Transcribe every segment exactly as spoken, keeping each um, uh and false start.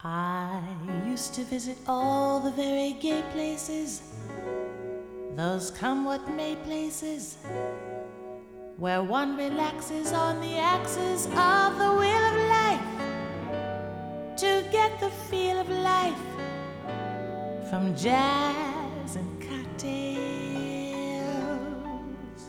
I used to visit all the very gay places, those come what may places, where one relaxes on the axis of the wheel of life to get the feel of life from jazz and cocktails.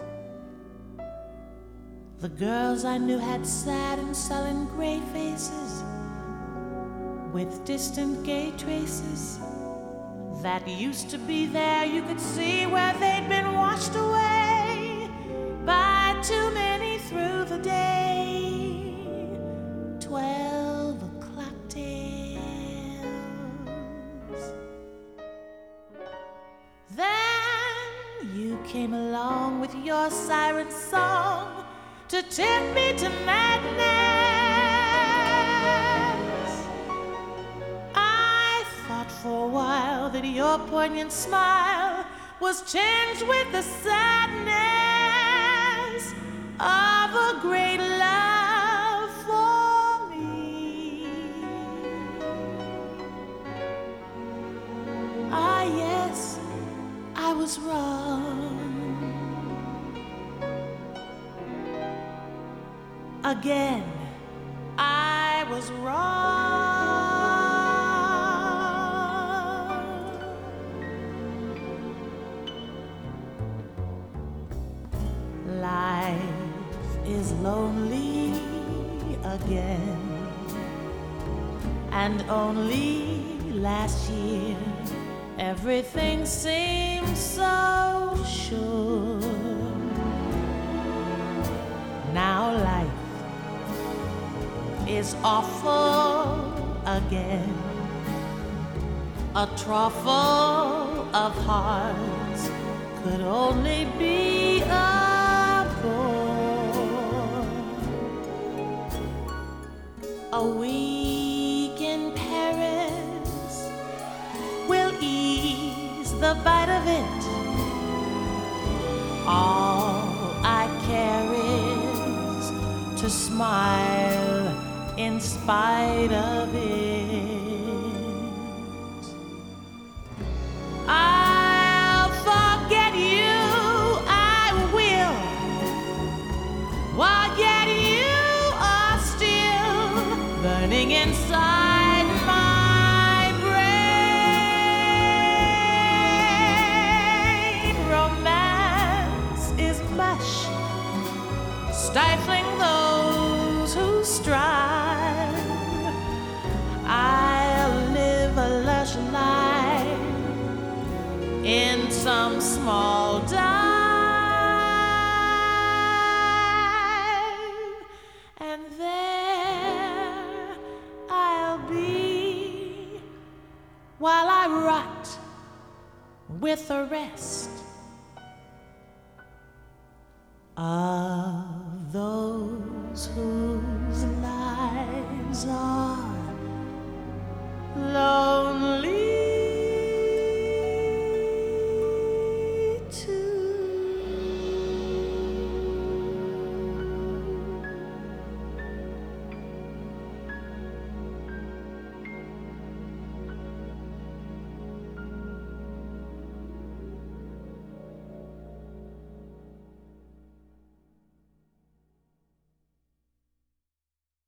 The girls I knew had sad and sullen gray faces with distant gay traces that used to be there. You could see where they'd been washed away by too many through the day. Twelve o'clock tales. Then you came along with your siren song to tempt me to madness. For a while that your poignant smile was tinged with the sadness of a great love for me. Ah, yes, I was wrong. Again, I was wrong. Life is lonely again, and only last year everything seemed so sure. Now life is awful again, a trough full of hearts could only be a A week in Paris will ease the bite of it. All I care is to smile in spite of it. I'll forget you, I will. While yet you are still burning inside my brain. Romance is mush, stifling those who strive. I'll live a lush life in some small dive. While I rot with the rest of those whose lives are low.